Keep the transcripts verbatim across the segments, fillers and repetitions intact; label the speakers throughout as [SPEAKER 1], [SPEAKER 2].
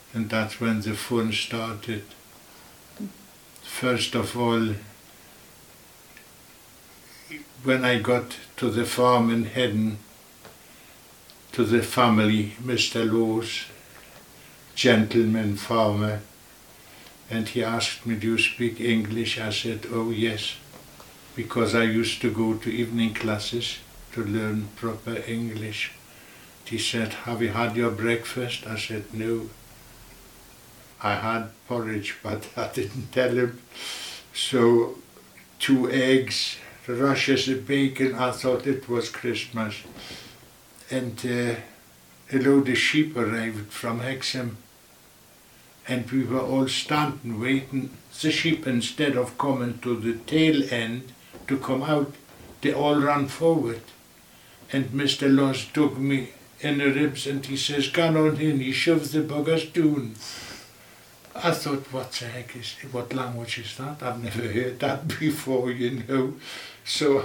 [SPEAKER 1] And that's when the fun started. First of all, when I got to the farm in Hedden, to the family, Mister Laws, gentleman farmer, and he asked me, do you speak English? I said, oh yes, because I used to go to evening classes to learn proper English. He said, have you had your breakfast? I said, no. I had porridge, but I didn't tell him. So, two eggs, rashers of bacon, I thought it was Christmas. And uh, a load of sheep arrived from Hexham. And we were all standing waiting. The sheep, instead of coming to the tail end to come out, they all ran forward. And Mister Laws took me in the ribs and he says, "Gan on in," he shoves the buggers down. I thought, what the heck is, what language is that? I've never heard that before, you know. So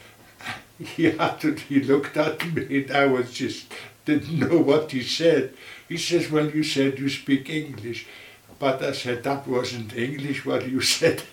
[SPEAKER 1] he had to, he looked at me and I was just, didn't know what he said. He says, well, you said you speak English. But I said, that wasn't English what you said.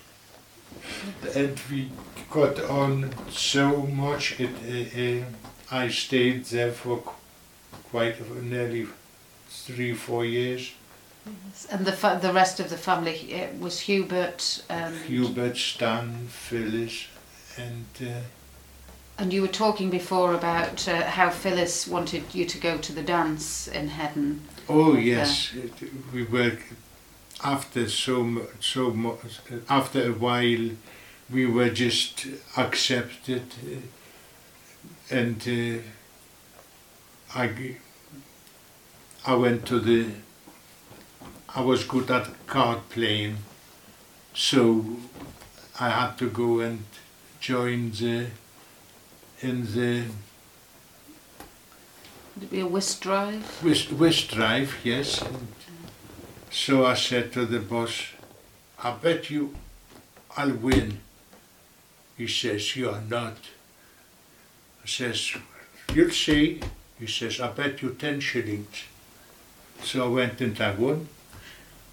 [SPEAKER 1] And we got on so much. It, uh, uh, I stayed there for quite nearly three, four years.
[SPEAKER 2] Yes. And the fa the rest of the family, it was Hubert. Um,
[SPEAKER 1] Hubert, Stan, Phyllis, and. Uh,
[SPEAKER 2] and you were talking before about uh, how Phyllis wanted you to go to the dance in Hedden.
[SPEAKER 1] Oh yes, it, we were. After so so much, after a while, we were just accepted, uh, and uh, I. I went to the. I was good at card playing, so I had to go and join the, in the...
[SPEAKER 2] Would it be a whist drive?
[SPEAKER 1] Whist, whist drive, yes. And so I said to the boss, I bet you I'll win. He says, you're not. I says, you'll see. He says, I bet you ten shillings. So I went and I won.